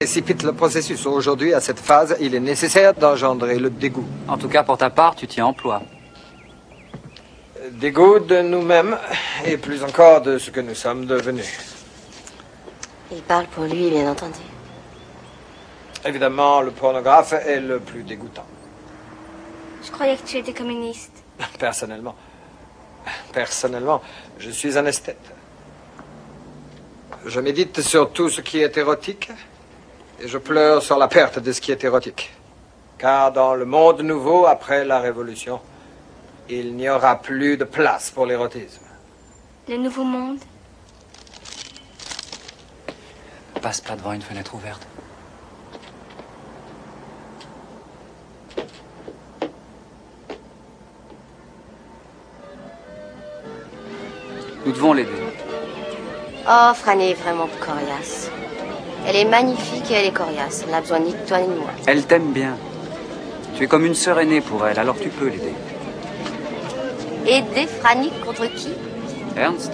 Précipite le processus. Aujourd'hui, à cette phase, il est nécessaire d'engendrer le dégoût. En tout cas, pour ta part, tu t'y emploies. Dégoût de nous-mêmes et plus encore de ce que nous sommes devenus. Il parle pour lui, bien entendu. Évidemment, le pornographe est le plus dégoûtant. Je croyais que tu étais communiste. Personnellement, je suis un esthète. Je médite sur tout ce qui est érotique et je pleure sur la perte de ce qui est érotique. Car dans le monde nouveau, après la Révolution, il n'y aura plus de place pour l'érotisme. Le nouveau monde? Passe pas devant une fenêtre ouverte. Nous devons l'aider. Oh, Franny est vraiment coriace. Elle est magnifique et elle est coriace. Elle n'a besoin ni de toi ni de moi. Elle t'aime bien. Tu es comme une sœur aînée pour elle, alors tu peux l'aider. Aider Franny contre qui? Ernst?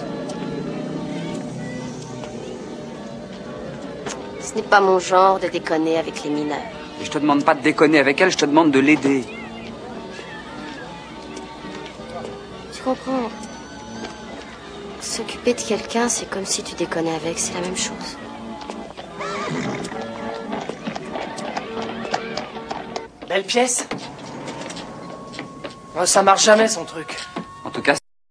Ce n'est pas mon genre de déconner avec les mineurs. Et je te demande pas de déconner avec elle, je te demande de l'aider. Tu comprends? S'occuper de quelqu'un, c'est comme si tu déconnais avec, c'est la même chose. Belle pièce. Oh, ça marche jamais, son truc.